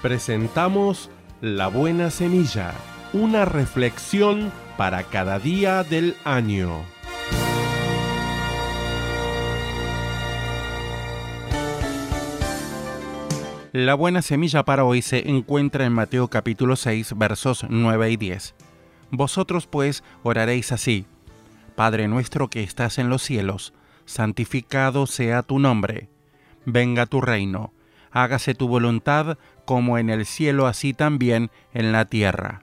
Presentamos La Buena Semilla, una reflexión para cada día del año. La buena semilla para hoy se encuentra en Mateo capítulo 6, versos 9 y 10. Vosotros pues oraréis así: Padre nuestro que estás en los cielos, santificado sea tu nombre. Venga tu reino. Hágase tu voluntad como en el cielo, así también en la tierra.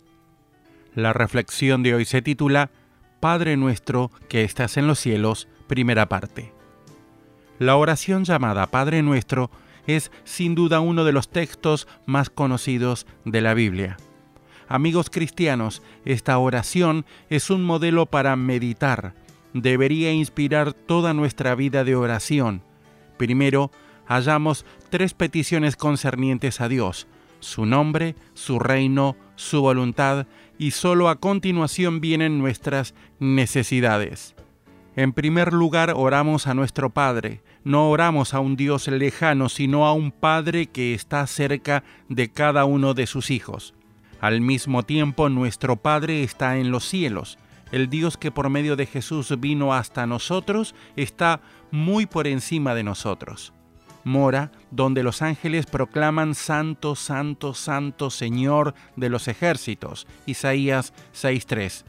La reflexión de hoy se titula Padre nuestro que estás en los cielos, primera parte. La oración llamada Padre nuestro es sin duda uno de los textos más conocidos de la Biblia. Amigos cristianos, esta oración es un modelo para meditar. Debería inspirar toda nuestra vida de oración. Primero, hallamos 3 peticiones concernientes a Dios: su nombre, su reino, su voluntad, y solo a continuación vienen nuestras necesidades. En primer lugar, oramos a nuestro Padre. No oramos a un Dios lejano, sino a un Padre que está cerca de cada uno de sus hijos. Al mismo tiempo, nuestro Padre está en los cielos. El Dios que por medio de Jesús vino hasta nosotros está muy por encima de nosotros. Mora donde los ángeles proclaman Santo, Santo, Santo, Señor de los ejércitos. Isaías 6:3.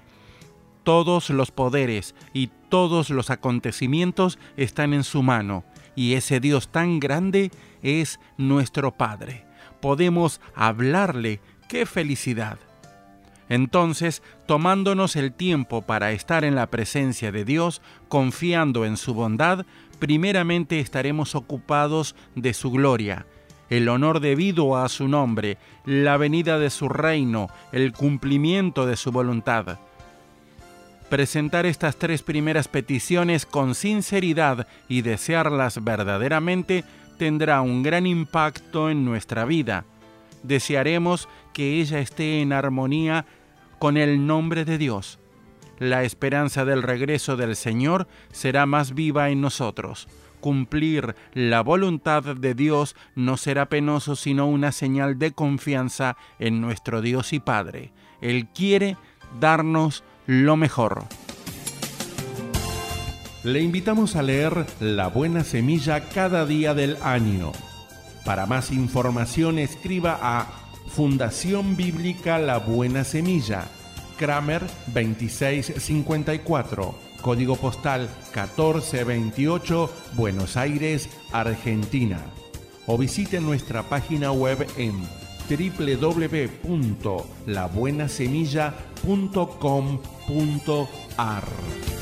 Todos los poderes y todos los acontecimientos están en su mano, y ese Dios tan grande es nuestro Padre. Podemos hablarle. ¡Qué felicidad! Entonces, tomándonos el tiempo para estar en la presencia de Dios, confiando en su bondad, primeramente estaremos ocupados de su gloria, el honor debido a su nombre, la venida de su reino, el cumplimiento de su voluntad. Presentar estas 3 primeras peticiones con sinceridad y desearlas verdaderamente tendrá un gran impacto en nuestra vida. Desearemos que ella esté en armonía con el nombre de Dios. La esperanza del regreso del Señor será más viva en nosotros. Cumplir la voluntad de Dios no será penoso, sino una señal de confianza en nuestro Dios y Padre. Él quiere darnos lo mejor. Le invitamos a leer La Buena Semilla cada día del año. Para más información escriba a Fundación Bíblica La Buena Semilla, Kramer 2654, código postal 1428, Buenos Aires, Argentina. O visite nuestra página web en www.labuenasemilla.com.ar.